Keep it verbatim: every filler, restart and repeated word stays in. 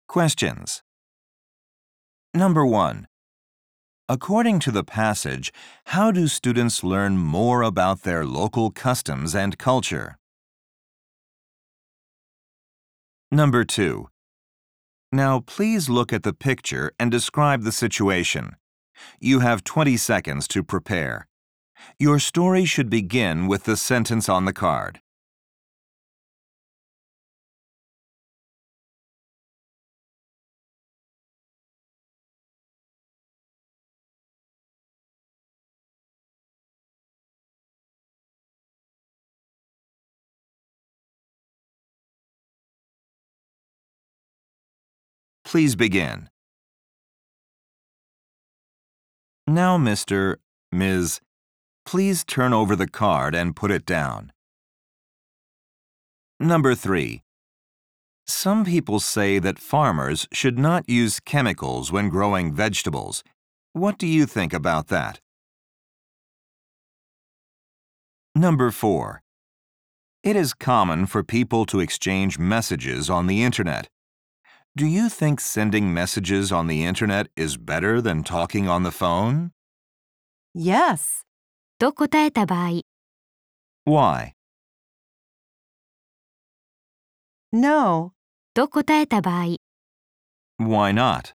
Questions. Number one. According to the passage, how do students learn more about their local customs and culture? Number two. Now please look at the picture and describe the situation. You have twenty seconds to prepare. Your story should begin with the sentence on the card. Please begin. Now, Mister Miz Please turn over the card and put it down. Number three. Some people say that farmers should not use chemicals when growing vegetables. What do you think about that? Number four. It is common for people to exchange messages on the internet. Do you think sending messages on the internet is better than talking on the phone? Yes. と答えた場合、 Why? No. と答えた場合、 Why not?